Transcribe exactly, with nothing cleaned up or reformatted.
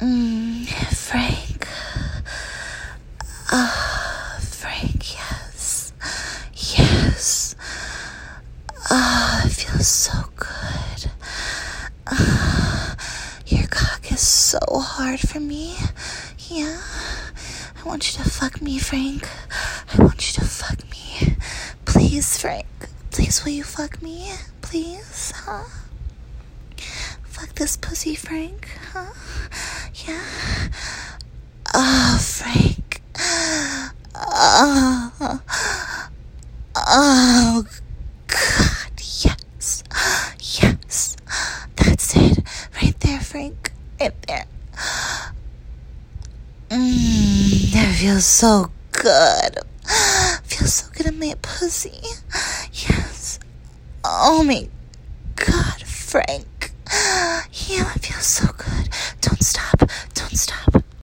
Mm, Frank. Ah, uh, Frank, yes. Yes. Ah, uh, it feels so good. Uh, your cock is so hard for me. Yeah. I want you to fuck me, Frank. I want you to fuck me. Please, Frank. Please, will you fuck me? Please, huh? Fuck this pussy, Frank, huh? Yeah. Oh, Frank. Oh. Oh, God, yes. Yes. That's it. Right there, Frank. Right there. Mmm, that feels so good. Feels so good in my pussy. Yes. Oh my God, Frank. Yeah, it feels so good.